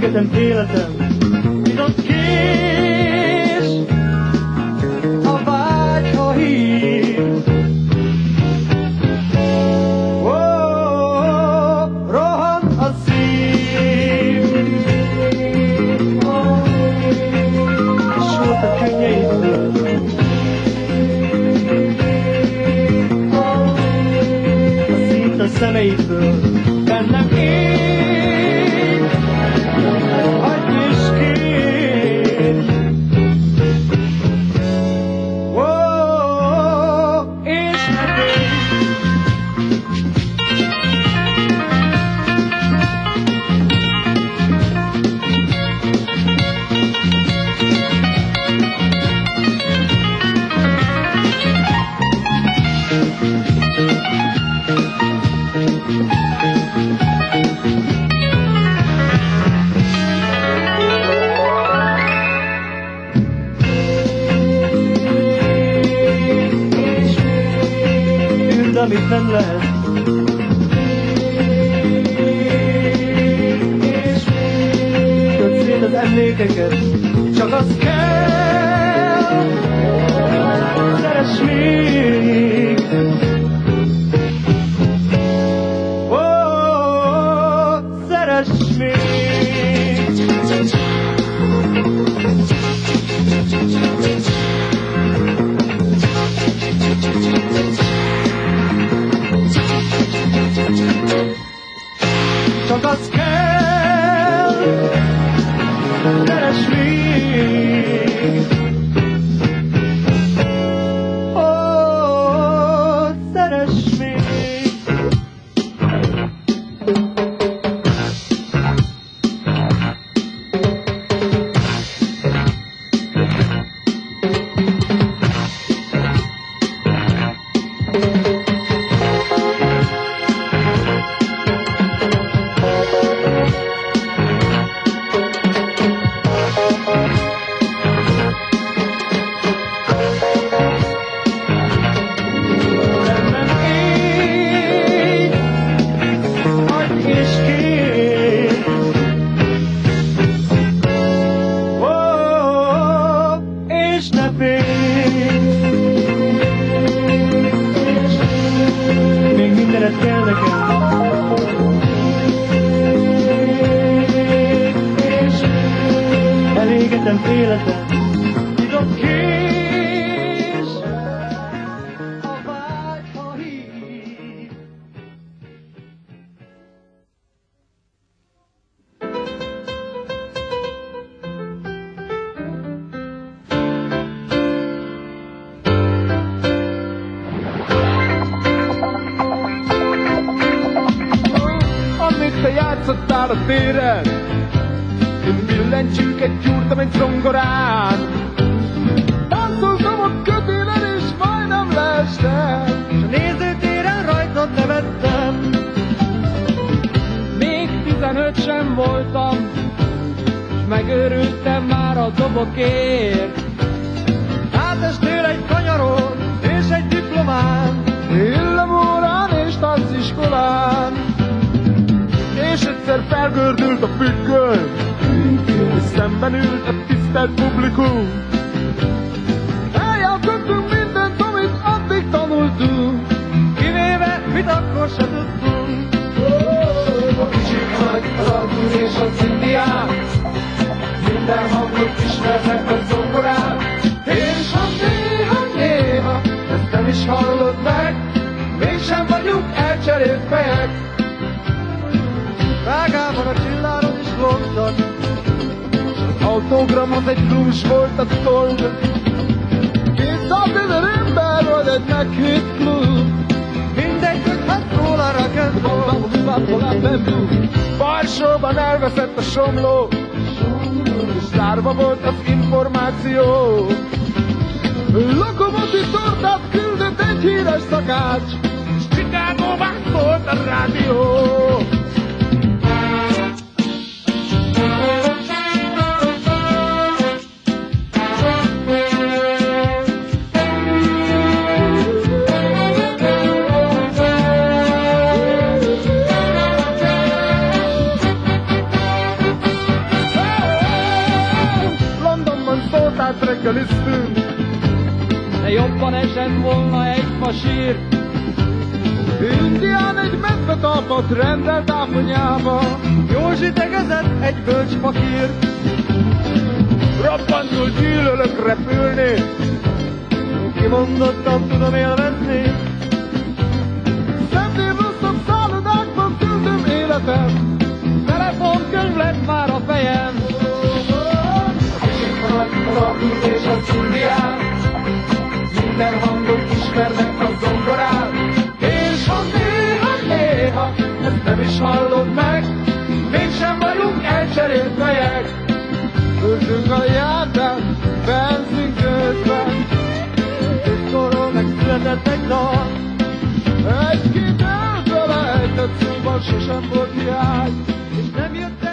Elégetem életem, nyitott kés, a vágy, ha hív. Rohan a szív, és volt a könnyeidből. A szint a szemeidből bennem ég, hagyd és kérj. És ne félj. Amit nem lehet. Köt szét az emlékeket, csak az kell, szeress még. Szeress még. Csak az kell, szeress még. Szeress még. Még mindenet kell nekem. Elégetem életem, nyitott kés, a vágy, ha hív. Te játszottál a téren, én billentyűket gyúrtam egy zongorán. Táncoltam a kötélen és majdnem leestem, S a nézőtéren rajtad nevettem. még 15 sem voltam, s megőrültem már a dobokért. Átest tőle egy kanyaron és egy diplomán, Villamórán és tánciskolán, és egyszer felgördült a függöny, és szemben ült a tisztelt publikum. Eljátszottunk mindent, amit addig tanultunk, kivéve mit akkor se tudtunk. a kicsik nagy, az Artur és a Cindiák, minden hangot ismernek a zongorán. És ha néha ezt nem is hallod meg, mégsem vagyunk elcserélt fejek. Rágában a csilláron is lógtak, Az autogram az egy blues volt a toll. 200 000 ember volt egy meghitt klub. mindegy, hogy hát róla rock'n'roll. Varsóban elveszett a somló, és zárva volt az információ. Lokomotív tortát küldött egy híres szakács, és Chicagóban szólt a rádió. reggel isztünk. De jobban esett volna egy fasír. Indián egy medvetalpat rendelt áfonyába. Józsi tegezett egy bölcs fakír. Rappantul gyűlölök repülni. Kimondottan tudom élvezni. Szentén rosszabb szállodákban töltöm életem. Telefonkönyv lett már a fejem. Kicsit nagy a húz és az indián. Minden hangot ismernek a zongorán. És ha néha ezt nem is hallod meg, mégsem vagyunk elcserélt fejek. Öltünk a járdán, benzin közben, Diszkóról megszületett egy dal. egy-két elfelejtett szóban sosem volt hiány. És nem jött